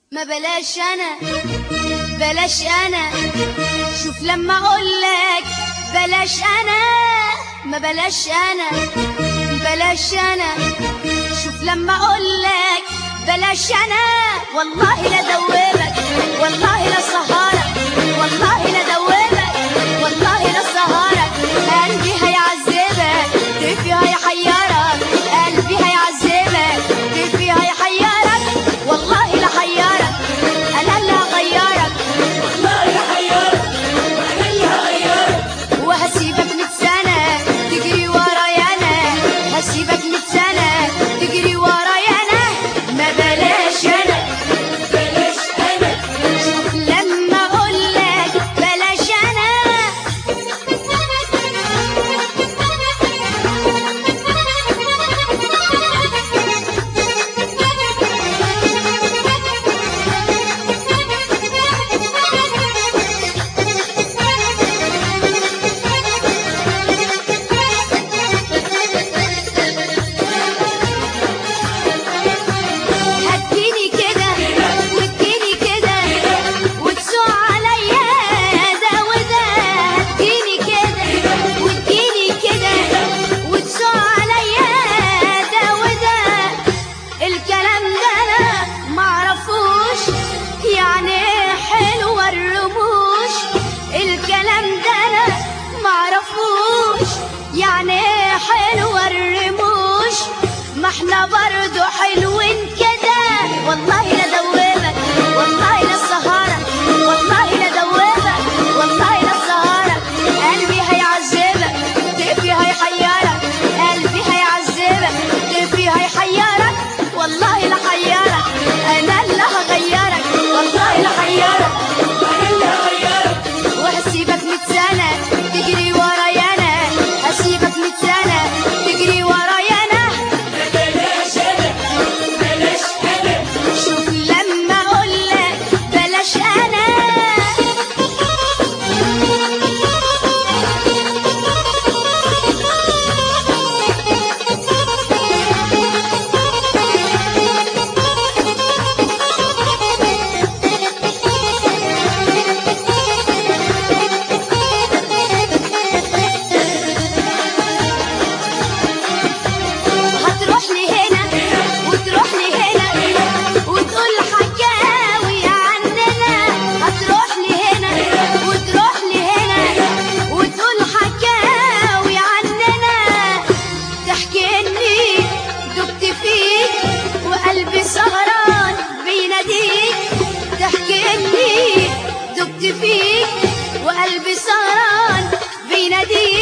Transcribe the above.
ما بلاش انا بلاش انا، شوف لما اقولك بلاش انا، ما بلاش انا بلاش انا، شوف لما اقولك بلاش انا. والله لا دوبك والله لا سهرك، والله لا دوبك والله لا سهرك، قلبي هيعذبك كيفي هيحيرك، قلبي هيعذبك كيفي هيحيرك، والله لا حيرك انا اللي هغيرك، والله لا حيرك وانا اللي هغيرك، وهسيبك 100 سنة تجري ورايا انا، هسيبك 100 سنة تجري ورايا انا. ما بلاش انا بلاش انا، شوف لما اقولك بلاش انا. هديني كده واديني كده وتسوق عليا ده وده، هديني كده واديني كده وتسوق عليا ده وده، الكلام ده انا معرفوش يعني حلوة الرموش، الكلام ده انا معرفوش يعني حلوة الرموش، ما احنا برضو حلوين كده. والله لا دوبك والله لا سهرك، والله لا دوبك والله لا سهرك، قلبي هيعذبك كيفي هيحيرك، قلبي هيعذبك كيفي هيحيرك، والله لا حيرك انا اللي هغيرك، والله لا حيرك وانا اللي هغيرك، وهسيبك 100 سنة تجري ورايا انا، هسيبك 100 سنة تجري ورايا انا. ما بلاش انا بلاش انا، شوف لما اقولك بلاش انا. هتروح لي هنا وتروح لي هنا وتقول حكاوي عننا، هتروح لي هنا وتروح لي هنا وتقول حكاوي عننا، تحكي اني دبت فيك وقلبي سهران بيناديك، تحكي اني دبت فيك وقلبي سهران بيناديك.